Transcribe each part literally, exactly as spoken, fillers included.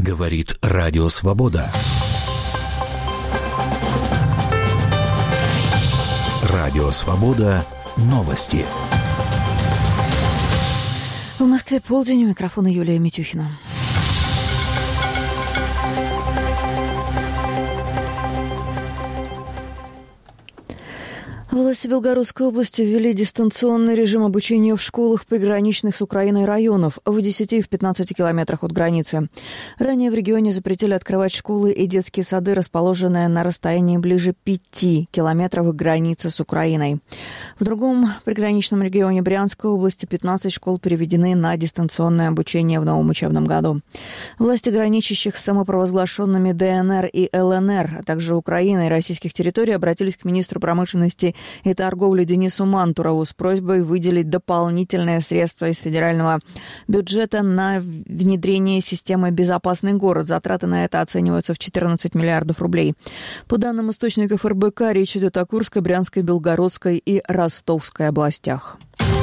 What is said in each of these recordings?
Говорит Радио Свобода. Радио Свобода. Новости. В Москве полдень. У микрофона Юлия Митюхина. Власти Белгородской области ввели дистанционный режим обучения в школах приграничных с Украиной районов в десяти и в пятнадцати километрах от границы. Ранее в регионе запретили открывать школы и детские сады, расположенные на расстоянии ближе пяти километров к границе с Украиной. В другом приграничном регионе Брянской области пятнадцать школ переведены на дистанционное обучение в новом учебном году. Власти граничащих с самопровозглашенными ДНР и ЛНР, а также Украиной и российских территорий обратились к министру промышленности и торговли Денису Мантурову с просьбой выделить дополнительные средства из федерального бюджета на внедрение системы «Безопасный город». Затраты на это оцениваются в четырнадцать миллиардов рублей. По данным источников эр бэ ка, речь идет о Курской, Брянской, Белгородской и Ростовской областях.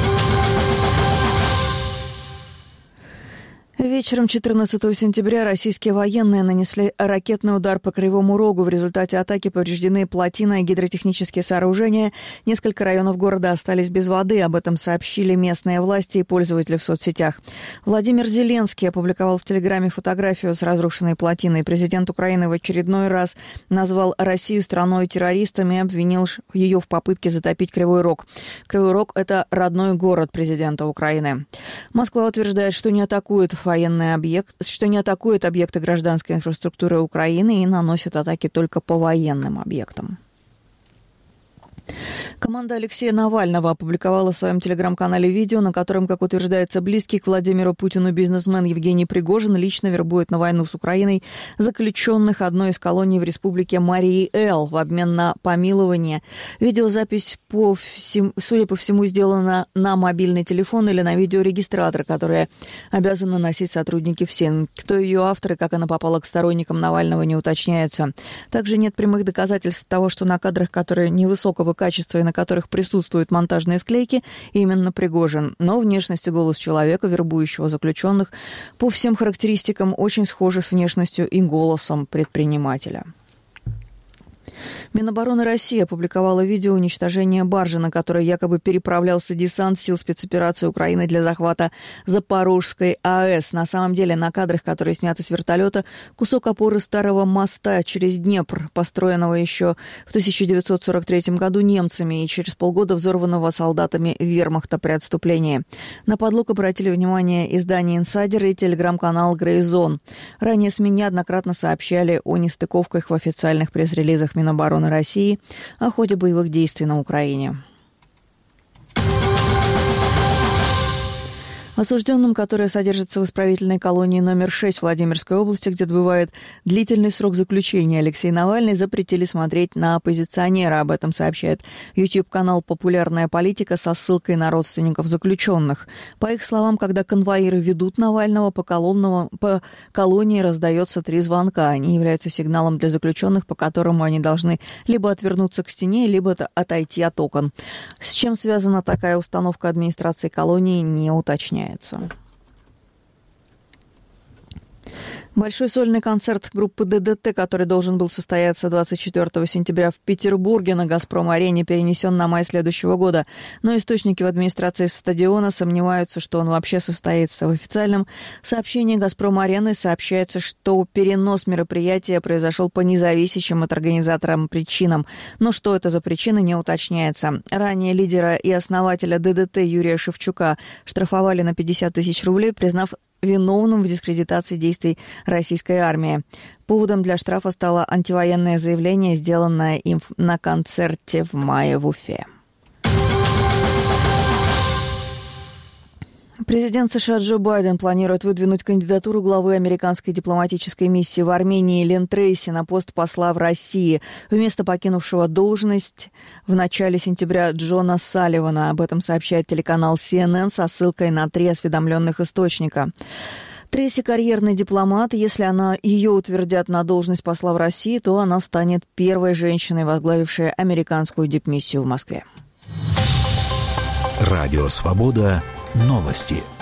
Вечером четырнадцатого сентября российские военные нанесли ракетный удар по Кривому Рогу. В результате атаки повреждены плотина и гидротехнические сооружения. Несколько районов города остались без воды. Об этом сообщили местные власти и пользователи в соцсетях. Владимир Зеленский опубликовал в Телеграме фотографию с разрушенной плотиной. Президент Украины в очередной раз назвал Россию страной-террористом и обвинил ее в попытке затопить Кривой Рог. Кривой Рог – это родной город президента Украины. Москва утверждает, что не атакует военный объект, что не атакует объекты гражданской инфраструктуры Украины и наносит атаки только по военным объектам. Команда Алексея Навального опубликовала в своем телеграм-канале видео, на котором, как утверждается, близкий к Владимиру Путину бизнесмен Евгений Пригожин лично вербует на войну с Украиной заключенных одной из колоний в республике Марий-Эл в обмен на помилование. Видеозапись, по всем, судя по всему, сделана на мобильный телефон или на видеорегистратор, которые обязаны носить сотрудники ФСИН. Кто ее автор и как она попала к сторонникам Навального, не уточняется. Также нет прямых доказательств того, что на кадрах, которые невысокого качества и на которых присутствуют монтажные склейки, именно Пригожин. Но внешность и голос человека, вербующего заключенных, по всем характеристикам очень схожи с внешностью и голосом предпринимателя. Минобороны России опубликовала видео уничтожения баржи, на которой якобы переправлялся десант сил спецоперации Украины для захвата Запорожской АЭС. На самом деле, на кадрах, которые сняты с вертолета, кусок опоры старого моста через Днепр, построенного еще в тысяча девятьсот сорок третьем году немцами и через полгода взорванного солдатами вермахта при отступлении. На подлог обратили внимание издание «Инсайдер» и телеграм-канал «Грейзон». Ранее СМИ неоднократно сообщали о нестыковках в официальных пресс-релизах Минобороны России о ходе боевых действий на Украине. Осужденным, которые содержатся в исправительной колонии номер шесть Владимирской области, где отбывает длительный срок заключения, Алексей Навальный, запретили смотреть на оппозиционера. Об этом сообщает YouTube-канал «Популярная политика» со ссылкой на родственников заключенных. По их словам, когда конвоиры ведут Навального, по, колонному, по колонии раздается три звонка. Они являются сигналом для заключенных, по которому они должны либо отвернуться к стене, либо отойти от окон. С чем связана такая установка администрации колонии, не уточняется. Большой сольный концерт группы ДДТ, который должен был состояться двадцать четвёртого сентября в Петербурге на «Газпром-арене», перенесен на май следующего года. Но источники в администрации стадиона сомневаются, что он вообще состоится. В официальном сообщении «Газпром-арены» сообщается, что перенос мероприятия произошел по независящим от организаторам причинам. Но что это за причины, не уточняется. Ранее лидера и основателя ДДТ Юрия Шевчука штрафовали на пятьдесят тысяч рублей, признав виновным в дискредитации действий российской армии. Поводом для штрафа стало антивоенное заявление, сделанное им на концерте в мае в Уфе. Президент США Джо Байден планирует выдвинуть кандидатуру главы американской дипломатической миссии в Армении Лин Трейси на пост посла в России вместо покинувшего должность в начале сентября Джона Салливана. Об этом сообщает телеканал си эн эн со ссылкой на три осведомленных источника. Трейси – карьерный дипломат. Если она ее утвердят на должность посла в России, то она станет первой женщиной, возглавившей американскую дипмиссию в Москве. Радио «Свобода». Новости.